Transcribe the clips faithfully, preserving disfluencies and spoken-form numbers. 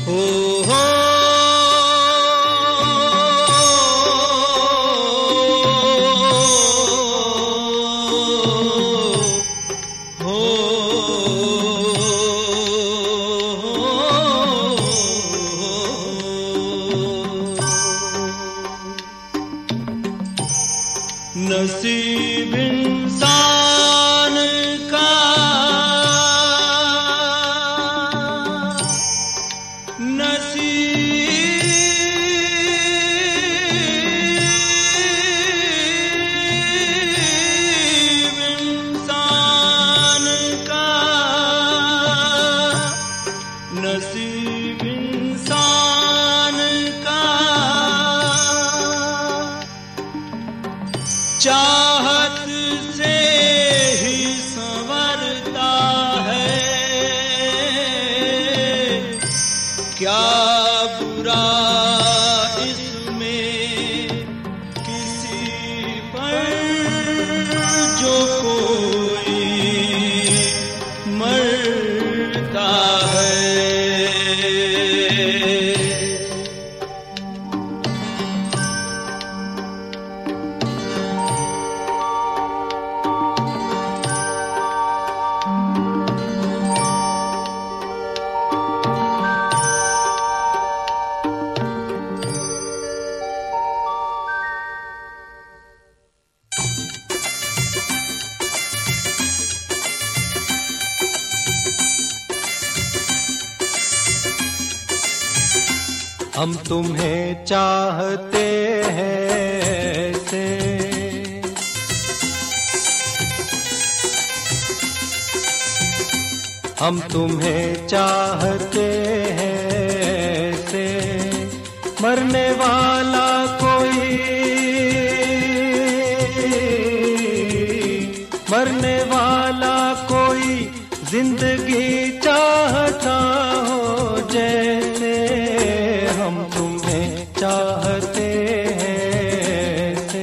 नसीब इंसान का नसीब इंसान का नसीब इंसान का चाहत से ही संवरता है। क्या बुरा इसमें किसी पर जो कोई मरता है। हम तुम्हें चाहते हैं ऐसे, हम तुम्हें चाहते हैं ऐसे, मरने वाला कोई मरने वाला कोई जिंदगी चाहता हो जैसे। हम तुम्हें चाहते हैं ऐसे।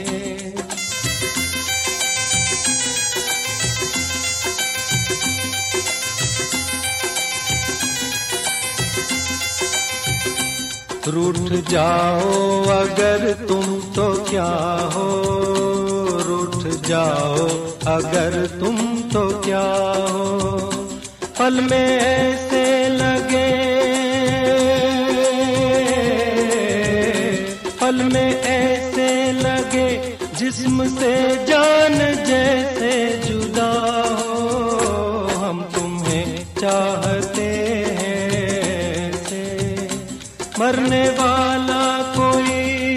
रूठ जाओ अगर तुम तो क्या हो, रूठ जाओ अगर तुम तो क्या हो। पल में ऐसे लगे पल में ऐसे लगे जिस्म से जान जैसे जुदा हो। हम तुम्हें चाहते हैं ऐसे, मरने वाला कोई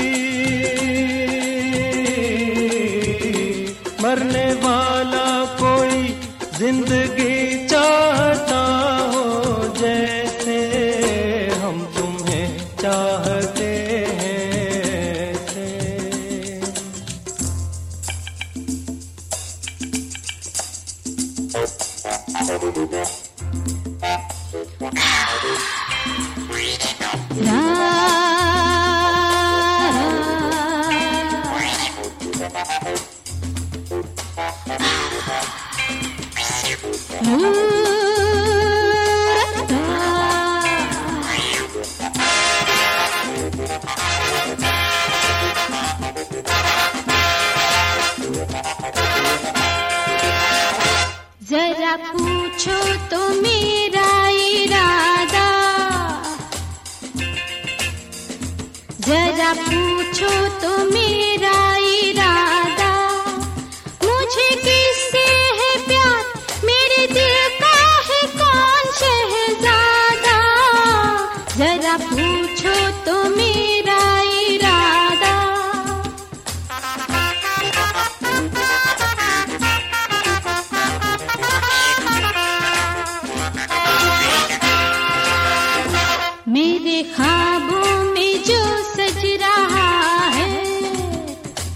मरने वाला कोई जिंदगी चाहता हो जैसे। हम तुम्हें चाहते हैं ऐसे। जरा पूछो तो मेरा इरादा, जरा पूछो तो मेरा इरादा। मुझे किससे है प्यार, मेरे दिल का है कौन शहजादा। जरा पूछो तो मेरा इरादा। मेरे ख्वाबों में जो सज रहा है,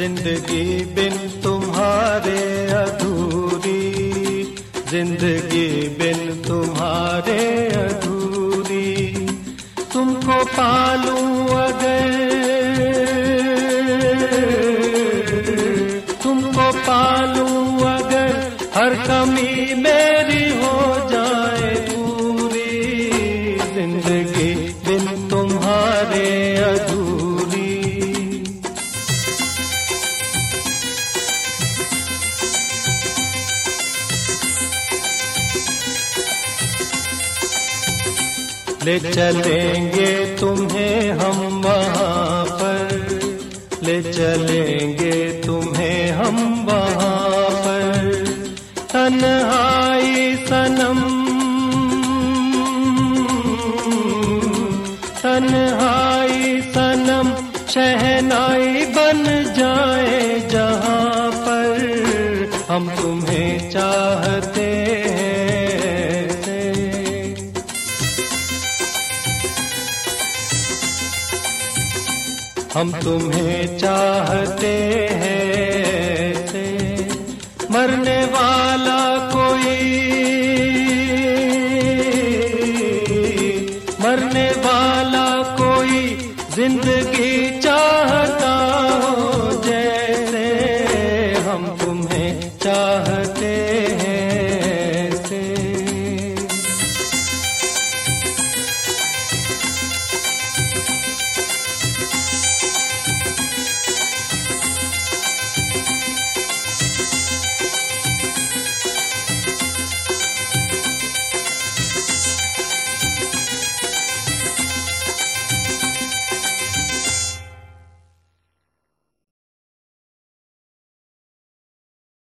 जिंदगी बिन तुम्हारे अधूरी, जिंदगी बिन तुम्हारे अधूरी। तुमको पालूं अगर, तुमको पालूं अगर हर कमी मेरी हो जाए पूरी, जिंदगी बिन तुम्हारे अधूरी। ले चलेंगे तुम्हें हम वहाँ पर, ले चलेंगे तुम्हें हम वहाँ पर। तन्हाई सनम, तन्हाई सनम शहनाई बन जाए जहाँ पर, हम तुम्हें चाहते हैं। हम तुम्हें चाहते हैं। मरने वाला